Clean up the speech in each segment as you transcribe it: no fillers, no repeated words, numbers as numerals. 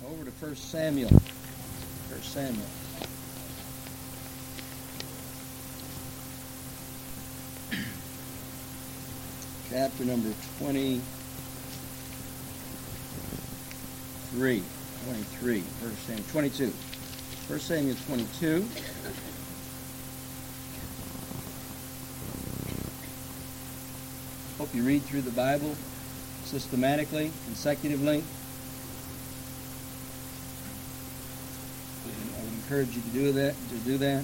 Over to 1 Samuel. 1 Samuel. Chapter number 23. 23. 1 Samuel 22. 1 Samuel 22. Hope you read through the Bible systematically, consecutively. I would encourage you to do that.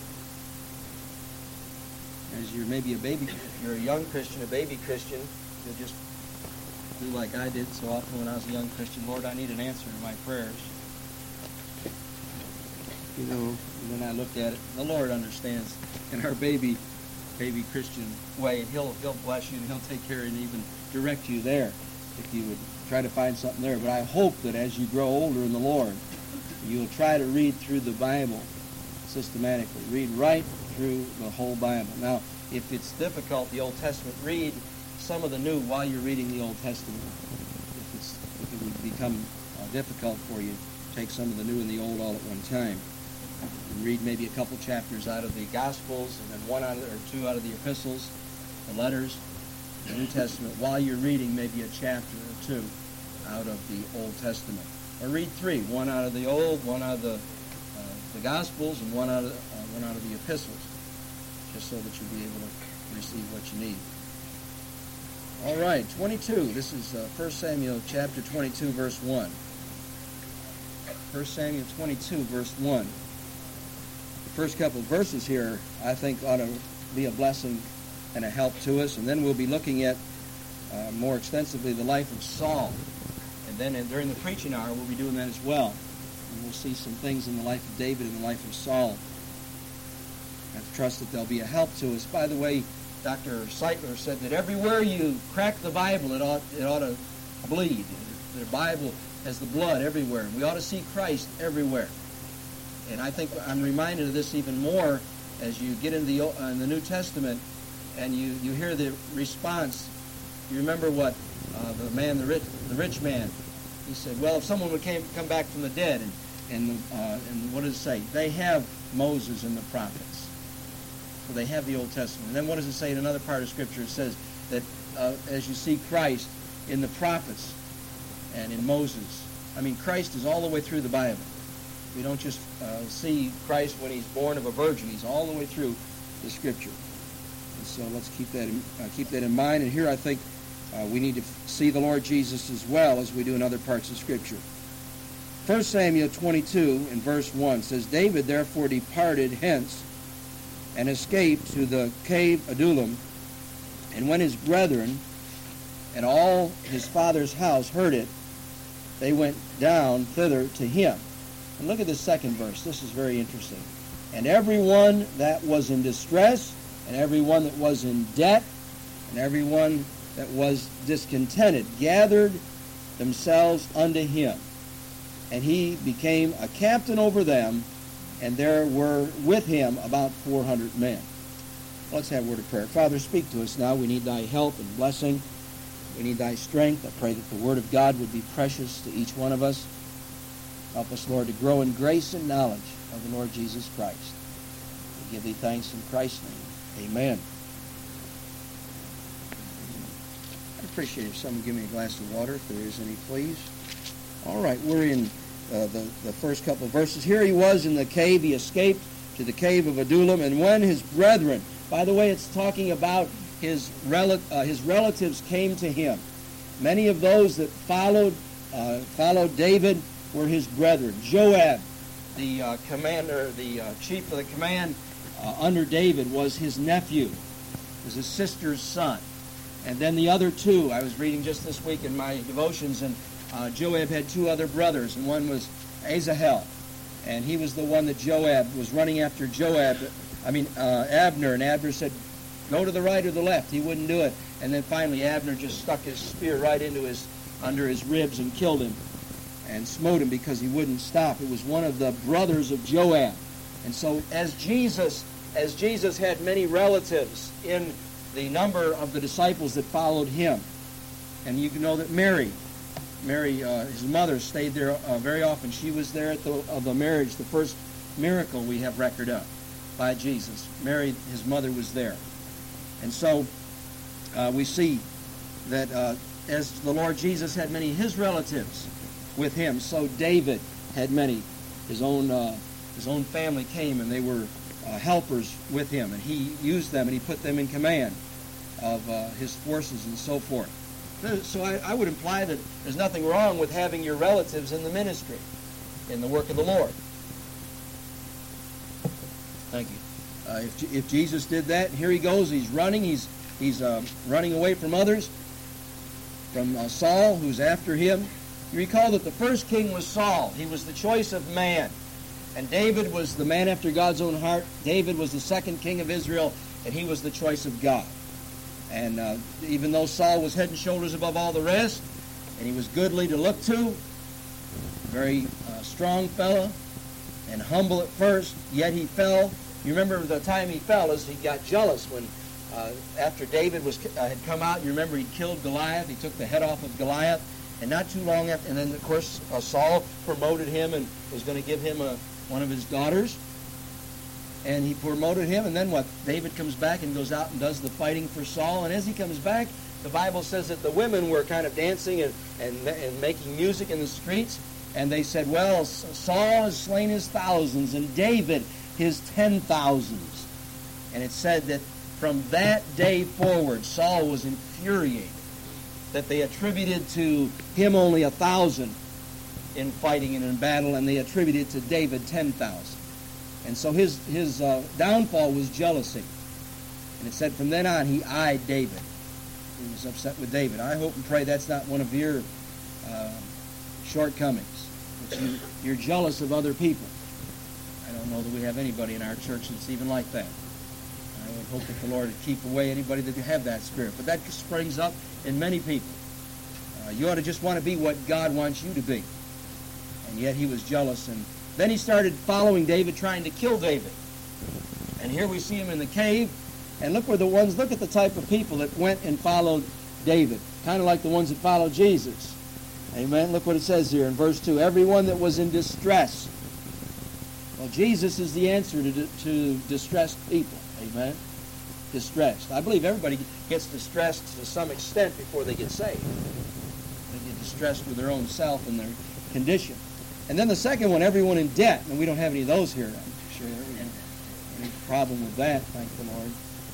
As you're maybe a baby, if you're a young Christian, a baby Christian, you'll just do like I did so often when I was a young Christian. Lord, I need an answer to my prayers. You know, and then I looked at it. The Lord understands in our baby Christian way, and He'll bless you, and He'll take care of you and even direct you there if you would try to find something there. But I hope that as you grow older in the Lord, you'll try to read through the Bible systematically. Read right through the whole Bible. Now, if it's difficult, the Old Testament, read some of the New while you're reading the Old Testament. If it would become difficult for you, take some of the New and the Old all at one time. And read maybe a couple chapters out of the Gospels, and then one or two out of the epistles, the letters, the New Testament, while you're reading maybe a chapter or two out of the Old Testament. Or read three, one out of the Old, one out of the Gospels, and one out of the epistles, just so that you'll be able to receive what you need. All right, 22. This is 1 Samuel chapter 22, verse 1. 1 Samuel 22, verse 1. The first couple of verses here, I think, ought to be a blessing and a help to us. And then we'll be looking at more extensively the life of Saul. And then during the preaching hour, we'll be doing that as well. And we'll see some things in the life of David and the life of Saul. I trust that they'll be a help to us. By the way, Dr. Seitler said that everywhere you crack the Bible, it ought to bleed. The Bible has the blood everywhere. We ought to see Christ everywhere. And I think I'm reminded of this even more as you get into the New Testament and you hear the response. You remember what the rich man, he said, well, if someone would come back from the dead, and what does it say? They have Moses and the prophets. So they have the Old Testament. And then what does it say in another part of Scripture? It says that as you see Christ in the prophets and in Moses, I mean, Christ is all the way through the Bible. We don't just see Christ when He's born of a virgin. He's all the way through the Scripture. And so let's keep that in mind. And here I think we need to see the Lord Jesus as well as we do in other parts of Scripture. 1 Samuel 22 in verse 1 says, David therefore departed hence and escaped to the cave Adullam. And when his brethren and all his father's house heard it, they went down thither to him. And look at the second verse. This is very interesting. And everyone that was in distress, and everyone that was in debt, and everyone that was discontented, gathered themselves unto him. And he became a captain over them, and there were with him about 400 men. Let's have a word of prayer. Father, speak to us now. We need thy help and blessing. We need thy strength. I pray that the word of God would be precious to each one of us. Help us, Lord, to grow in grace and knowledge of the Lord Jesus Christ. We give thee thanks in Christ's name. Amen. I'd appreciate if someone would give me a glass of water, if there is any, please. All right, we're in the first couple of verses. Here he was in the cave. He escaped to the cave of Adullam. And when his brethren, by the way, it's talking about his relatives came to him. Many of those that followed David were his brethren. Joab, the commander, the chief of the command under David, was his nephew, was his sister's son. And then the other two, I was reading just this week in my devotions, and Joab had two other brothers, and one was Asahel, and he was the one that Joab was running after Abner, and Abner said, go to the right or the left. He wouldn't do it. And then finally Abner just stuck his spear right under his ribs and killed him and smote him because he wouldn't stop. It was one of the brothers of Joab. And so as Jesus had many relatives in the number of the disciples that followed him, and you know that Mary Mary, his mother, stayed there very often. She was there at the marriage, the first miracle we have record of by Jesus. Mary, his mother, was there. And so we see that as the Lord Jesus had many of his relatives with him, so David had many. His own family came, and they were helpers with him, and he used them, and he put them in command of his forces and so forth. So I would imply that there's nothing wrong with having your relatives in the ministry, in the work of the Lord. Thank you. If Jesus did that, here he goes. He's running. He's running away from others, from Saul, who's after him. You recall that the first king was Saul. He was the choice of man. And David was the man after God's own heart. David was the second king of Israel, and he was the choice of God. And even though Saul was head and shoulders above all the rest, and he was goodly to look to, very strong fellow, and humble at first, yet he fell. You remember the time he fell is he got jealous when, after David had come out, you remember he killed Goliath. He took the head off of Goliath. And not too long after, and then of course Saul promoted him and was going to give him one of his daughters. And he promoted him, and then what? David comes back and goes out and does the fighting for Saul. And as he comes back, the Bible says that the women were kind of dancing and making music in the streets. And they said, well, Saul has slain his thousands and David his 10,000s. And it said that from that day forward, Saul was infuriated that they attributed to him only 1,000 in fighting and in battle, and they attributed to David 10,000. And so his downfall was jealousy. And it said from then on he eyed David. He was upset with David. I hope and pray that's not one of your shortcomings. That you're jealous of other people. I don't know that we have anybody in our church that's even like that. I would hope that the Lord would keep away anybody that have that spirit. But that springs up in many people. You ought to just want to be what God wants you to be. And yet he was jealous. And then he started following David, trying to kill David. And here we see him in the cave. And look at the type of people that went and followed David. Kind of like the ones that followed Jesus. Amen. Look what it says here in verse 2. Everyone that was in distress. Well, Jesus is the answer to distressed people. Amen. Distressed. I believe everybody gets distressed to some extent before they get saved. They get distressed with their own self and their condition. And then the second one, everyone in debt. And we don't have any of those here, I'm sure. Any problem with that, thank the Lord.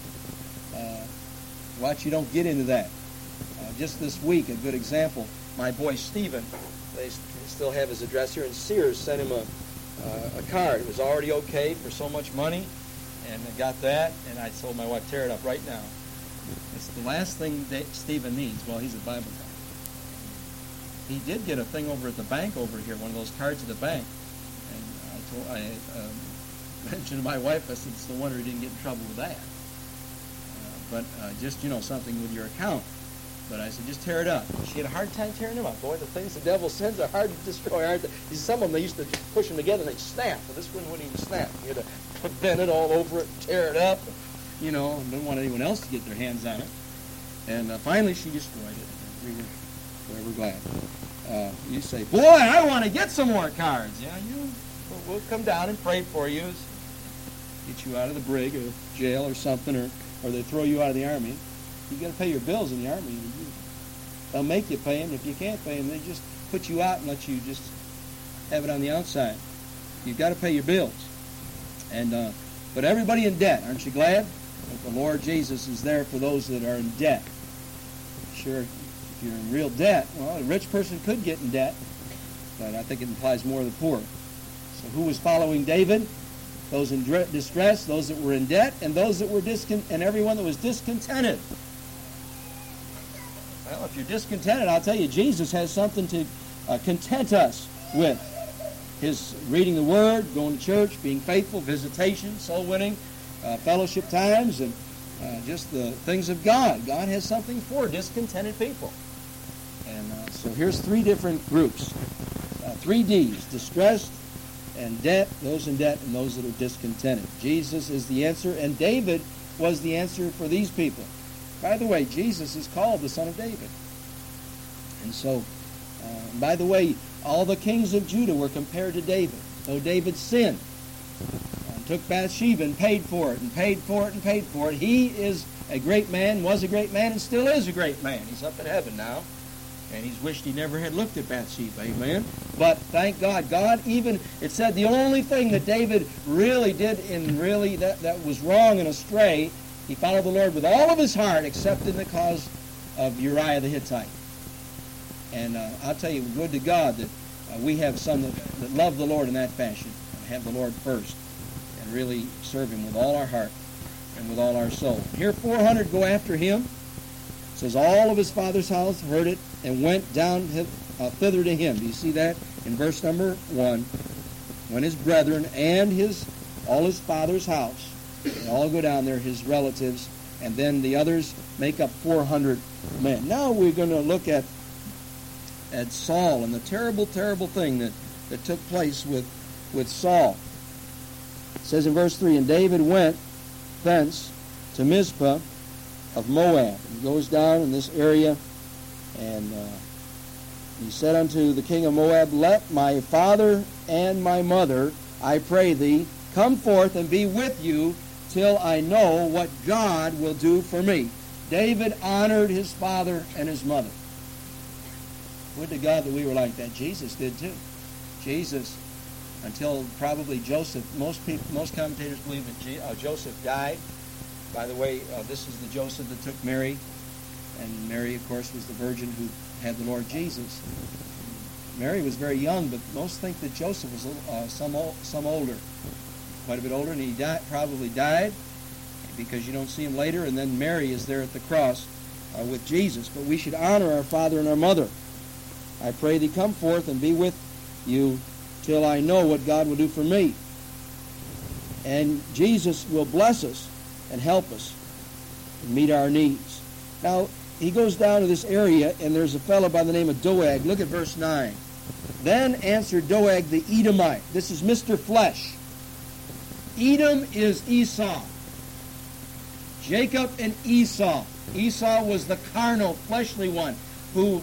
Watch you don't get into that. Just this week, a good example, my boy Stephen, they still have his address here, and Sears sent him a card. It was already okay for so much money. And I got that, and I told my wife, tear it up right now. It's the last thing that Stephen needs. Well, he's a Bible guy. He did get a thing over at the bank over here, one of those cards at the bank. And I mentioned to my wife, I said, it's no wonder he didn't get in trouble with that. But just, something with your account. But I said, just tear it up. She had a hard time tearing them up. Boy, the things the devil sends are hard to destroy, aren't they? Some of them, they used to just push them together and they'd snap. But this one wouldn't even snap. You had to bend it all over it, tear it up. And didn't want anyone else to get their hands on it. And finally, she destroyed it. We were glad. You say, boy, I want to get some more cards. Yeah, we'll come down and pray for you. Get you out of the brig or jail or something, or they throw you out of the army. You got to pay your bills in the army. They'll make you pay them. If you can't pay them, they just put you out and let you just have it on the outside. You've got to pay your bills. And but everybody in debt, aren't you glad that the Lord Jesus is there for those that are in debt? Sure, if you're in real debt, well, a rich person could get in debt, but I think it implies more of the poor. So who was following David? Those in distress, those that were in debt, and those that were and everyone that was discontented. Well, if you're discontented, I'll tell you, Jesus has something to content us with. His reading the Word, going to church, being faithful, visitation, soul winning, fellowship times, and just the things of God. God has something for discontented people. And so here's three different groups. 3 Ds, distressed and debt, those in debt, and those that are discontented. Jesus is the answer, and David was the answer for these people. By the way, Jesus is called the Son of David. And so By the way, all the kings of Judah were compared to David. So David sinned, took Bathsheba and paid for it, and paid for it, and paid for it. He is a great man, was a great man, and still is a great man. He's up in heaven now, and he's wished he never had looked at Bathsheba, amen? But thank God, it said the only thing that David really did that was wrong and astray, he followed the Lord with all of his heart, except in the cause of Uriah the Hittite. And I'll tell you, good to God that we have some that love the Lord in that fashion, and have the Lord first, and really serve Him with all our heart and with all our soul. Here 400 go after him. It says all of his father's house heard it and went down thither to him. Do you see that in verse number 1? When his brethren and all his father's house, they all go down there, his relatives, and then the others make up 400 men. Now we're going to look at Saul and the terrible, terrible thing that took place with Saul. It says in verse 3, and David went thence to Mizpah of Moab. He goes down in this area, and he said unto the king of Moab, let my father and my mother, I pray thee, come forth and be with you till I know what God will do for me. David honored his father and his mother. Would to God that we were like that. Jesus did too. Jesus, until probably Joseph, most commentators believe that Joseph died. By the way, this is the Joseph that took Mary, and Mary, of course, was the virgin who had the Lord Jesus. Mary was very young, but most think that Joseph was some older, quite a bit older, and he probably died, because you don't see him later, and then Mary is there at the cross with Jesus. But we should honor our father and our mother. I pray thee, come forth and be with you till I know what God will do for me. And Jesus will bless us and help us and meet our needs. Now, he goes down to this area, and there's a fellow by the name of Doeg. Look at verse 9. Then answered Doeg the Edomite. This is Mr. Flesh. Edom is Esau. Jacob and Esau. Esau was the carnal, fleshly one who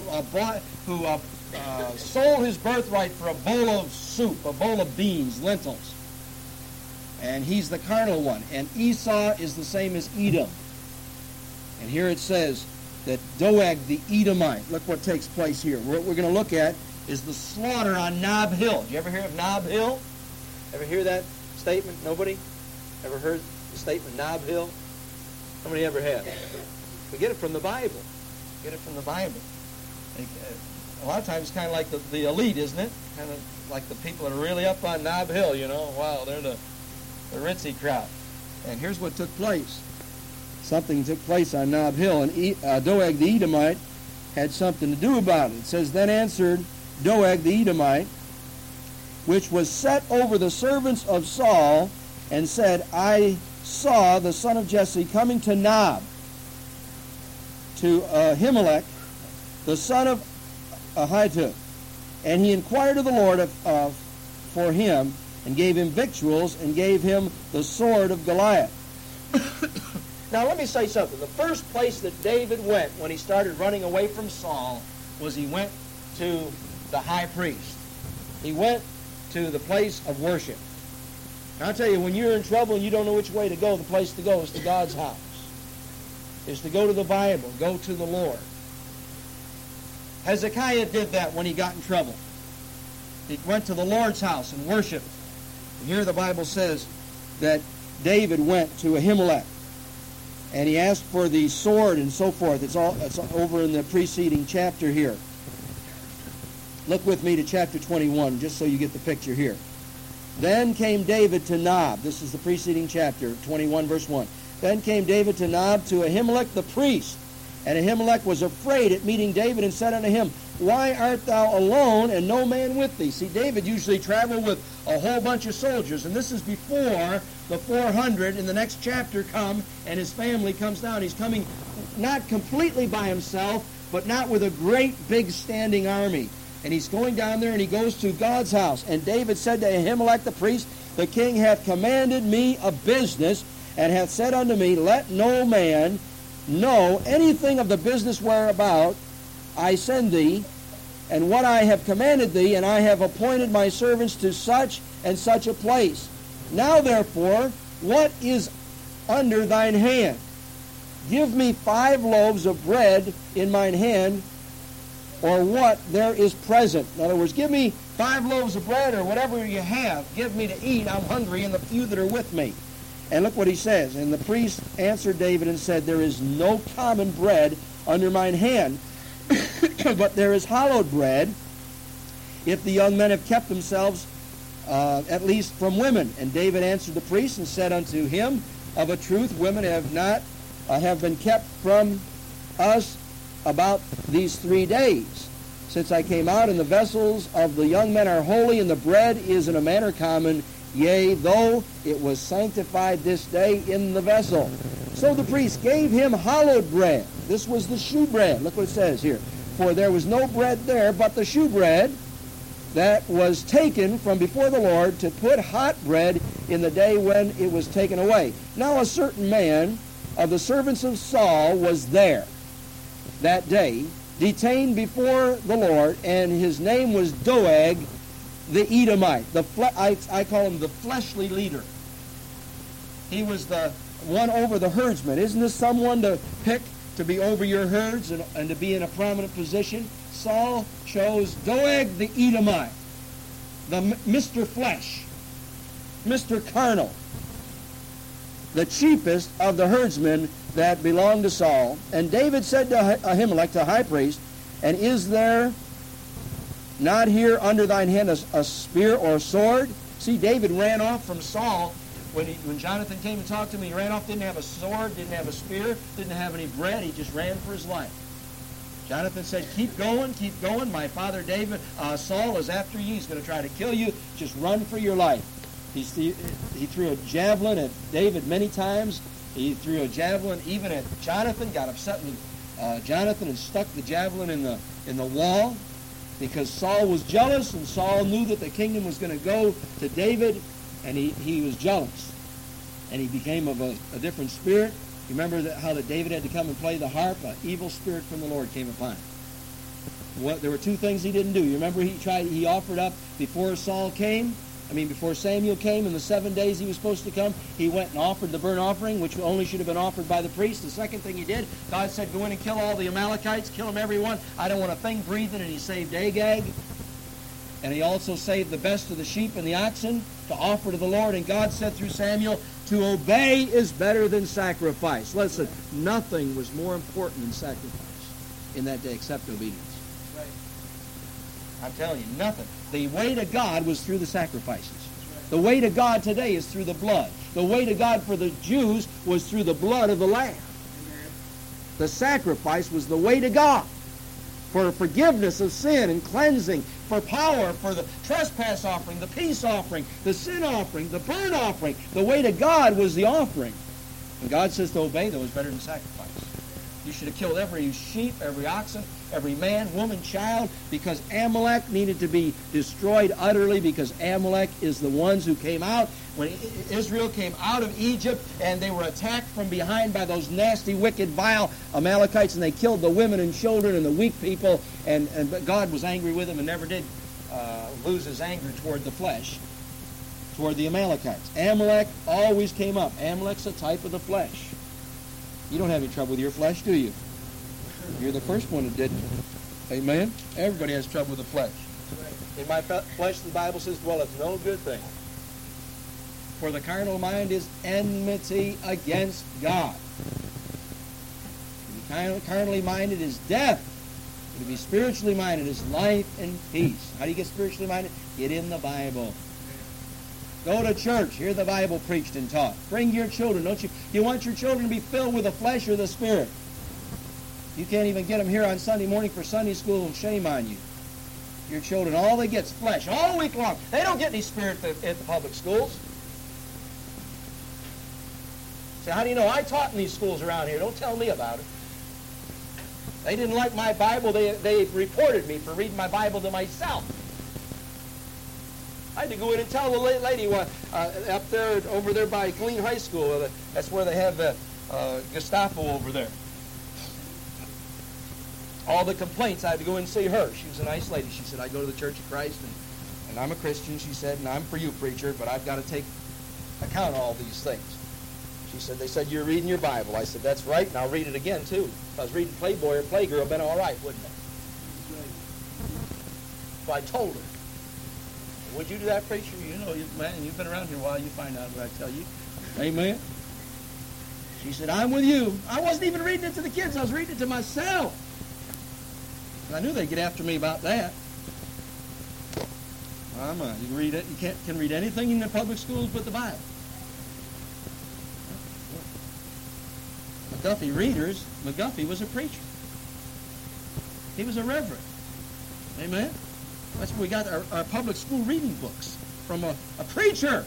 sold his birthright for a bowl of soup, a bowl of beans, lentils. And he's the carnal one. And Esau is the same as Edom. And here it says that Doeg the Edomite. Look what takes place here. What we're going to look at is the slaughter on Nob Hill. Did you ever hear of Nob Hill? Ever hear that statement? Nobody? Ever heard the statement Nob Hill? How many ever have? We get it from the Bible. Get it from the Bible. A lot of times it's kind of like the elite, isn't it? Kind of like the people that are really up on Nob Hill, you know. Wow, they're the ritzy crowd. And here's what took place. Something took place on Nob Hill, and Doeg the Edomite had something to do about it. It says, then answered Doeg the Edomite, which was set over the servants of Saul, and said, I saw the son of Jesse coming to Nob, to Ahimelech, the son of Ahitub. And he inquired of the Lord for him, and gave him victuals, and gave him the sword of Goliath. Now let me say something. The first place that David went when he started running away from Saul was he went to the high priest. He went to the place of worship. Now, I'll tell you, when you're in trouble and you don't know which way to go, the place to go is to God's house. Is to go to the Bible, go to the Lord. Hezekiah did that when he got in trouble. He went to the Lord's house and worshiped. And here the Bible says that David went to Ahimelech, and he asked for the sword and so forth. It's over in the preceding chapter here. Look with me to chapter 21, just so you get the picture here. Then came David to Nob. This is the preceding chapter, 21, verse 1. Then came David to Nob to Ahimelech the priest. And Ahimelech was afraid at meeting David and said unto him, why art thou alone and no man with thee? See, David usually traveled with a whole bunch of soldiers, and this is before the 400 in the next chapter come, and his family comes down. He's coming not completely by himself, but not with a great big standing army. And he's going down there, and he goes to God's house. And David said to Ahimelech the priest, the king hath commanded me a business, and hath said unto me, let no man know anything of the business whereabout I send thee, and what I have commanded thee, and I have appointed my servants to such and such a place. Now therefore, what is under thine hand? Give me 5 loaves of bread in mine hand, or what there is present. In other words, give me 5 loaves of bread, or whatever you have. Give me to eat. I'm hungry, and the few that are with me. And look what he says. And the priest answered David and said, There is no common bread under mine hand, but there is hallowed bread, if the young men have kept themselves at least from women. And David answered the priest and said unto him, Of a truth, women have been kept from us about these 3 days, since I came out, and the vessels of the young men are holy, and the bread is in a manner common, yea, though it was sanctified this day in the vessel. So the priest gave him hallowed bread. This was the shewbread. Look what it says here. For there was no bread there but the shewbread that was taken from before the Lord to put hot bread in the day when it was taken away. Now a certain man of the servants of Saul was there that day, detained before the Lord, and his name was Doeg the Edomite. I call him the fleshly leader. He was the one over the herdsmen. Isn't this someone to pick to be over your herds and to be in a prominent position? Saul chose Doeg the Edomite, the Mr. Flesh, Mr. Carnal, the chiefest of the herdsmen that belonged to Saul. And David said to Ahimelech, the high priest, And is there not here under thine hand a spear or a sword? See, David ran off from Saul when Jonathan came and talked to him. He ran off, didn't have a sword, didn't have a spear, didn't have any bread. He just ran for his life. Jonathan said, keep going. My father David, Saul is after you. He's going to try to kill you. Just run for your life. He threw a javelin at David many times. He threw a javelin even at Jonathan, got upset with Jonathan and stuck the javelin in the wall because Saul was jealous, and Saul knew that the kingdom was going to go to David, and he was jealous. And he became of a different spirit. You remember how that David had to come and play the harp? An evil spirit from the Lord came upon him. There were 2 things he didn't do. You remember he offered up before before Samuel came, in the 7 days he was supposed to come, he went and offered the burnt offering, which only should have been offered by the priest. The second thing he did, God said, go in and kill all the Amalekites, kill them every one. I don't want a thing breathing, and he saved Agag. And he also saved the best of the sheep and the oxen to offer to the Lord. And God said through Samuel, to obey is better than sacrifice. Listen, nothing was more important than sacrifice in that day except obedience. Right. I'm telling you, nothing. The way to God was through the sacrifices. Right. The way to God today is through the blood. The way to God for the Jews was through the blood of the Lamb. Amen. The sacrifice was the way to God for forgiveness of sin and cleansing, for power, for the trespass offering, the peace offering, the sin offering, the burnt offering. The way to God was the offering. And God says to obey those better than sacrifice. You should have killed every sheep, every oxen, every man, woman, child, because Amalek needed to be destroyed utterly, because Amalek is the ones who came out when Israel came out of Egypt, and they were attacked from behind by those nasty, wicked, vile Amalekites, and they killed the women and children and the weak people, and God was angry with them and never did lose his anger toward the flesh, toward the Amalekites. Amalek always came up. Amalek's a type of the flesh. You don't have any trouble with your flesh, do you? You're the first one that didn't. Amen? Everybody has trouble with the flesh. In my flesh, the Bible says, dwelleth no good thing. For the carnal mind is enmity against God. To be carnally minded is death. To be spiritually minded is life and peace. How do you get spiritually minded? Get in the Bible. Go to church. Hear the Bible preached and taught. Bring your children. Don't you? You want your children to be filled with the flesh or the Spirit? You can't even get them here on Sunday morning for Sunday school, and shame on you. Your children, all they get is flesh all week long. They don't get any Spirit at the public schools. So how do you know? I taught in these schools around here. Don't tell me about it. They didn't like my Bible. They reported me for reading my Bible to myself. I had to go in and tell the lady up there, over there by Glean High School. That's where they have the Gestapo over there. all the complaints, I had to go and see her. She was a nice lady. She said, I go to the Church of Christ, and I'm a Christian, she said, and I'm for you, preacher, but I've got to take account of all these things. She said, they said, you're reading your Bible. I said, that's right, and I'll read it again, too. If I was reading Playboy or Playgirl, been all right, wouldn't it? So I told her, would you do that, preacher? You know, man, you've been around here a while, you find out what I tell you. Amen. She said, I'm with you. I wasn't even reading it to the kids. I was reading it to myself. I knew they'd get after me about that. You can read it. You can read anything in the public schools but the Bible. McGuffey readers. McGuffey was a preacher. He was a reverend. Amen. That's where we got our public school reading books from a preacher.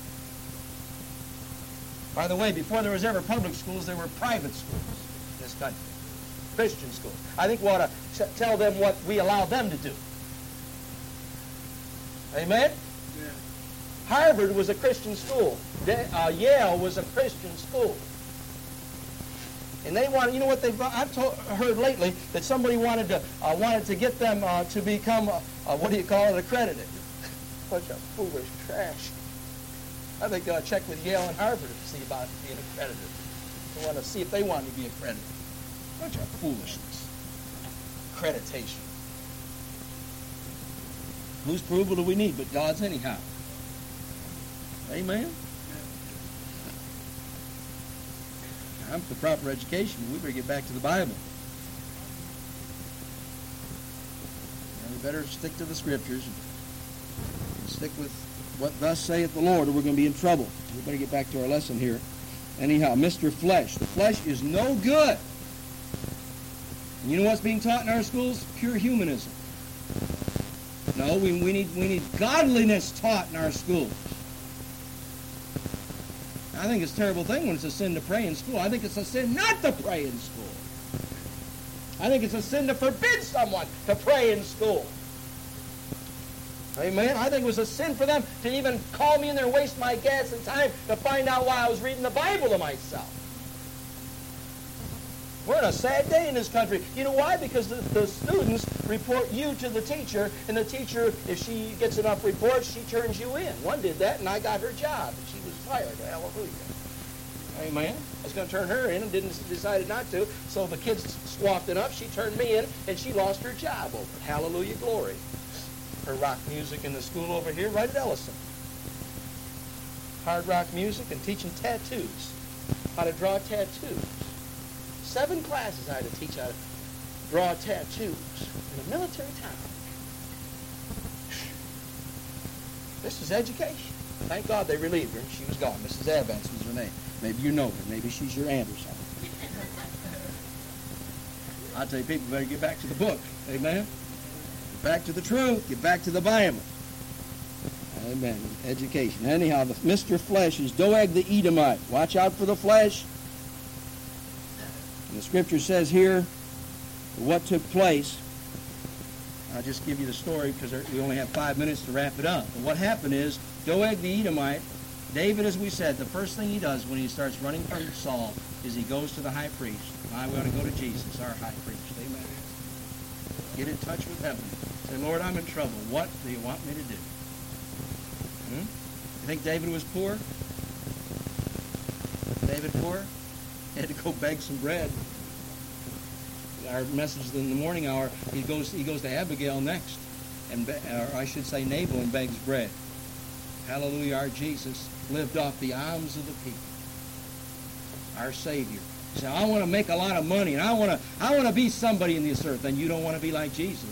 By the way, before there was ever public schools, there were private schools in this country. Christian schools. I think we ought to tell them what we allow them to do. Amen? Yeah. Harvard was a Christian school. Yale was a Christian school. And they wanted, you know what I've heard lately that somebody wanted to get them to become, accredited. Bunch of foolish trash. I think they'll check with Yale and Harvard to see about being accredited. They want to see if they want to be accredited. Bunch of foolishness. Accreditation. Whose approval do we need but God's anyhow? Amen? I'm for proper education. We better get back to the Bible. And we better stick to the Scriptures and stick with what thus saith the Lord, or we're going to be in trouble. We better get back to our lesson here. Anyhow, Mr. Flesh. The flesh is no good. And you know what's being taught in our schools? Pure humanism. No, we need godliness taught in our schools. I think it's a terrible thing when it's a sin to pray in school. I think it's a sin not to pray in school. I think it's a sin to forbid someone to pray in school. Amen? I think it was a sin for them to even call me in there and waste my gas and time to find out why I was reading the Bible to myself. We're in a sad day in this country. You know why? Because the students report you to the teacher, and the teacher, if she gets enough reports, she turns you in. One did that, and I got her job, and she was fired. Hallelujah. Amen. I was going to turn her in and decided not to, so the kids swapped it up. She turned me in, and she lost her job over it. Hallelujah, glory. Her rock music in the school over here, right at Ellison. Hard rock music and teaching tattoos, how to draw tattoos. 7 classes I had to teach how to draw tattoos in a military town. This is education. Thank God they relieved her and she was gone. Mrs. Evans was her name. Maybe you know her. Maybe she's your aunt or something. I tell you, people better get back to the book. Amen? Get back to the truth. Get back to the Bible. Amen. Education. Anyhow, the Mr. Flesh is Doeg the Edomite. Watch out for the flesh. And the Scripture says here what took place. I'll just give you the story because we only have 5 minutes to wrap it up. But what happened is, Doeg the Edomite, David, as we said, the first thing he does when he starts running from Saul is he goes to the high priest. I want to go to Jesus, our high priest. Amen. Get in touch with heaven. Say, Lord, I'm in trouble. What do you want me to do? You think David was poor? David poor? He had to go beg some bread. Our message in the morning hour, he goes to Abigail next, or I should say Nabal, and begs bread. Hallelujah, our Jesus lived off the alms of the people. Our Savior. He said, I want to make a lot of money, and I want to be somebody in this earth, and you don't want to be like Jesus.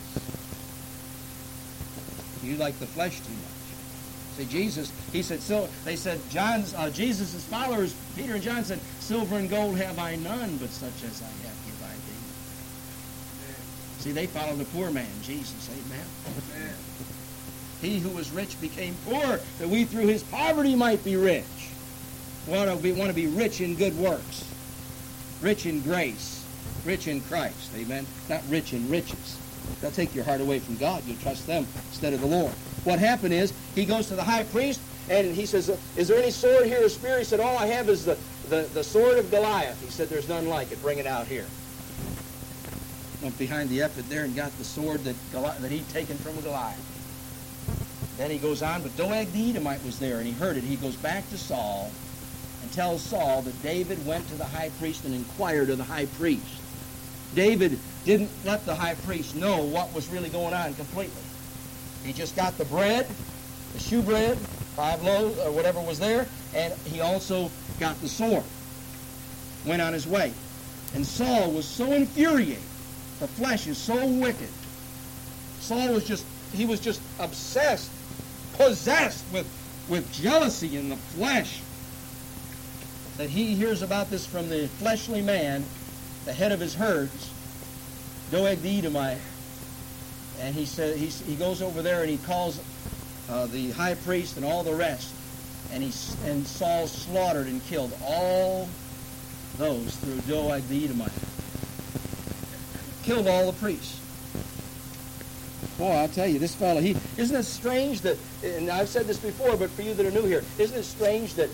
You like the flesh too much. See, Jesus, he said, so they said, Jesus' followers, Peter and John said, silver and gold have I none, but such as I have give I thee. See, they followed the poor man, Jesus. Amen. Amen. He who was rich became poor, that we through his poverty might be rich. We want to be rich in good works, rich in grace, rich in Christ. Amen. Not rich in riches. They'll take your heart away from God. You'll trust them instead of the Lord. What happened is, he goes to the high priest, and he says, is there any sword here or spear? He said, all I have is the sword of Goliath. He said, there's none like it. Bring it out here. went behind the ephod there and got the sword that he'd taken from Goliath. Then he goes on, but Doeg the Edomite was there, and he heard it. He goes back to Saul and tells Saul that David went to the high priest and inquired of the high priest. David didn't let the high priest know what was really going on completely. He just got the bread, the shewbread, 5 loaves, or whatever was there, and he also got the sword. Went on his way. And Saul was so infuriated. The flesh is so wicked. Saul was just obsessed, possessed with jealousy in the flesh, that he hears about this from the fleshly man, the head of his herds, Doeg the Edomite, and he goes over there and he calls the high priest and all the rest, and Saul slaughtered and killed all those through Doeg the Edomite. Killed all the priests. Boy, I'll tell you, this fellow, isn't it strange that, and I've said this before, but for you that are new here, isn't it strange that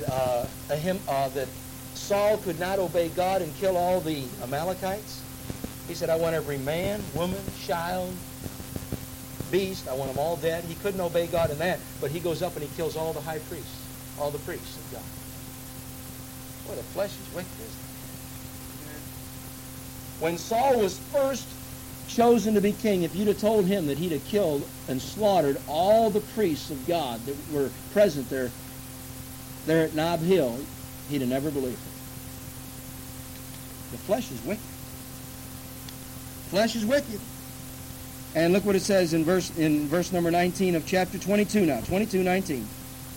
Saul could not obey God and kill all the Amalekites? He said, I want every man, woman, child, beast, I want them all dead. He couldn't obey God in that, but he goes up and he kills all the high priests, all the priests of God. Boy, the flesh is wicked, isn't it? When Saul was first chosen to be king, if you'd have told him that he'd have killed and slaughtered all the priests of God that were present there at Nob Hill, he'd have never believed it. The flesh is wicked. Flesh is wicked. And look what it says in verse number 19 of chapter 22 now. 22:19.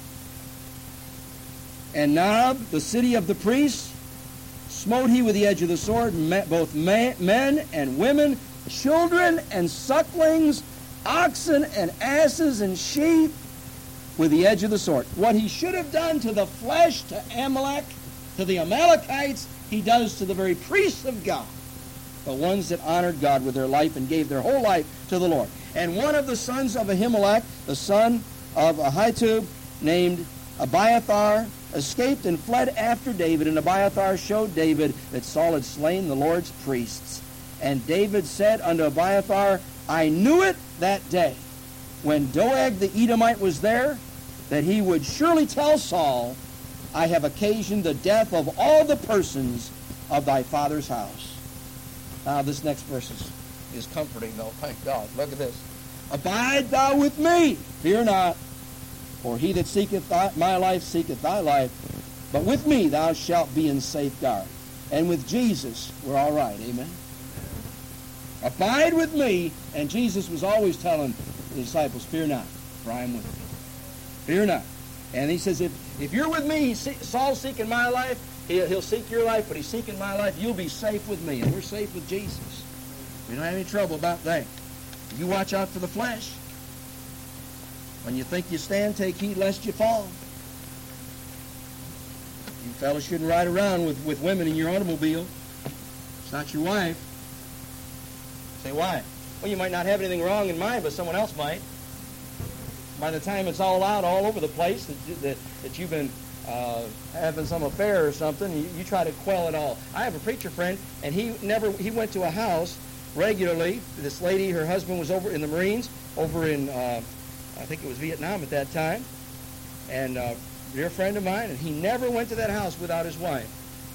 And Nob, the city of the priests, smote he with the edge of the sword, both men and women, children and sucklings, oxen and asses and sheep, with the edge of the sword. What he should have done to the flesh, to Amalek, to the Amalekites, he does to the very priests of God, the ones that honored God with their life and gave their whole life to the Lord. And one of the sons of Ahimelech, the son of Ahitub, named Abiathar, escaped and fled after David, and Abiathar showed David that Saul had slain the Lord's priests. And David said unto Abiathar, I knew it that day, when Doeg the Edomite was there, that he would surely tell Saul, I have occasioned the death of all the persons of thy father's house. Now this next verse is comforting, though. Thank God. Look at this. Abide thou with me, fear not. For he that seeketh my life seeketh thy life. But with me thou shalt be in safeguard. And with Jesus, we're all right. Amen? Abide with me. And Jesus was always telling the disciples, fear not, for I am with you. Fear not. And he says, if you're with me, Saul's seeking my life, he'll seek your life, but he's seeking my life, you'll be safe with me. And we're safe with Jesus. We don't have any trouble about that. You watch out for the flesh. When you think you stand, take heed lest you fall. You fellas shouldn't ride around with women in your automobile. It's not your wife. Say, why? Well, you might not have anything wrong in mind, but someone else might. By the time it's all out all over the place that you've been having some affair or something, you try to quell it all. I have a preacher friend, and he went to a house regularly. This lady, her husband was over in the Marines, over in I think it was Vietnam at that time, and a dear friend of mine, and he never went to that house without his wife.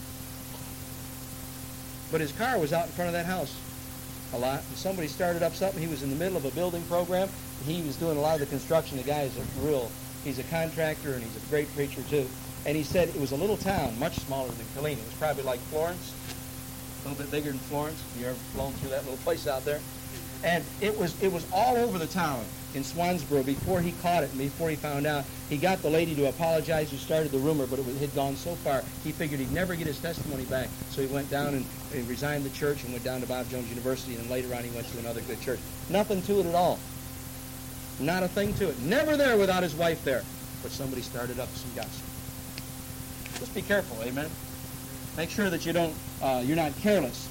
But his car was out in front of that house a lot, and somebody started up something. He was in the middle of a building program, and he was doing a lot of the construction. The guy is he's a contractor, and he's a great preacher too. And he said it was a little town, much smaller than Killeen. It was probably like Florence, a little bit bigger than Florence. You ever flown through that little place out there? And it was all over the town in Swansboro before he caught it and before he found out. He got the lady to apologize who started the rumor, but it had gone so far, he figured he'd never get his testimony back. So he went down and resigned the church and went down to Bob Jones University, and later on he went to another good church. Nothing to it at all. Not a thing to it. Never there without his wife there. But somebody started up some gossip. Just be careful, amen? Make sure that you're not careless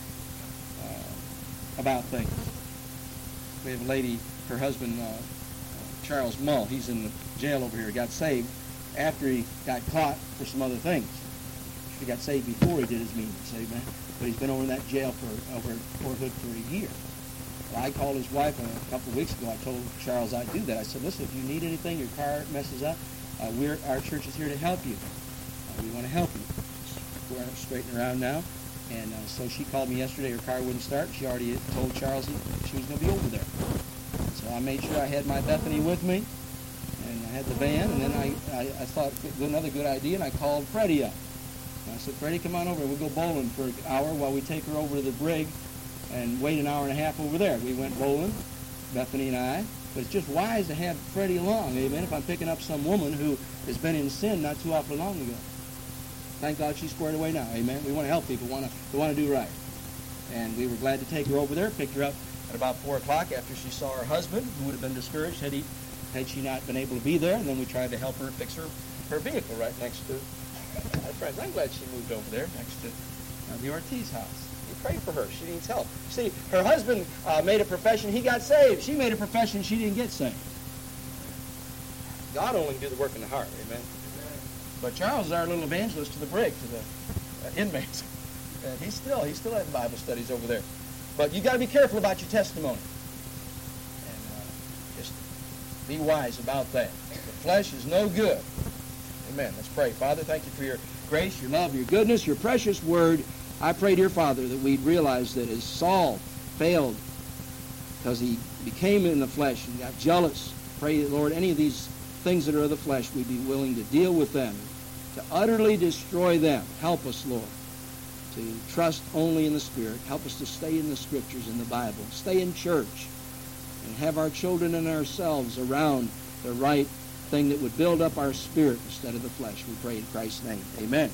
about things. We have a lady, her husband, Charles Mull, he's in the jail over here, got saved after he got caught for some other things. He got saved before he did his meetings, amen? but he's been over in that jail for over Fort Hood for a year. Well, I called his wife a couple of weeks ago. I told Charles I'd do that. I said, listen, if you need anything, your car messes up, our church is here to help you. We want to help you. We're straightening around now. And so she called me yesterday. Her car wouldn't start. She already told Charles she was going to be over there. So I made sure I had my Bethany with me, and I had the van. And then I thought another good idea, and I called Freddie up. And I said, Freddie, come on over. We'll go bowling for an hour while we take her over to the brig and wait an hour and a half over there. We went bowling, Bethany and I. But it's just wise to have Freddie along, amen, if I'm picking up some woman who has been in sin not too awfully long ago. Thank God she's squared away now, amen. We want to help people, we want to do right. And we were glad to take her over there, picked her up at about 4 o'clock after she saw her husband, who would have been discouraged had she not been able to be there. And then we tried to help her fix her vehicle right next to my friends. I'm glad she moved over there next to the Ortiz house. You pray for her. She needs help. See, her husband made a profession. He got saved. She made a profession. She didn't get saved. God only can do the work in the heart, amen. But Charles is our little evangelist to the brig, to the inmates. And he's still having Bible studies over there. But you got to be careful about your testimony. And just be wise about that. The flesh is no good. Amen. Let's pray. Father, thank you for your grace, your love, your goodness, your precious word. I pray, dear Father, that we'd realize that as Saul failed because he became in the flesh and got jealous, pray that, Lord, any of these things that are of the flesh, we'd be willing to deal with them, to utterly destroy them. Help us, Lord, to trust only in the Spirit. Help us to stay in the Scriptures, in the Bible. Stay in church and have our children and ourselves around the right thing that would build up our spirit instead of the flesh. We pray in Christ's name. Amen.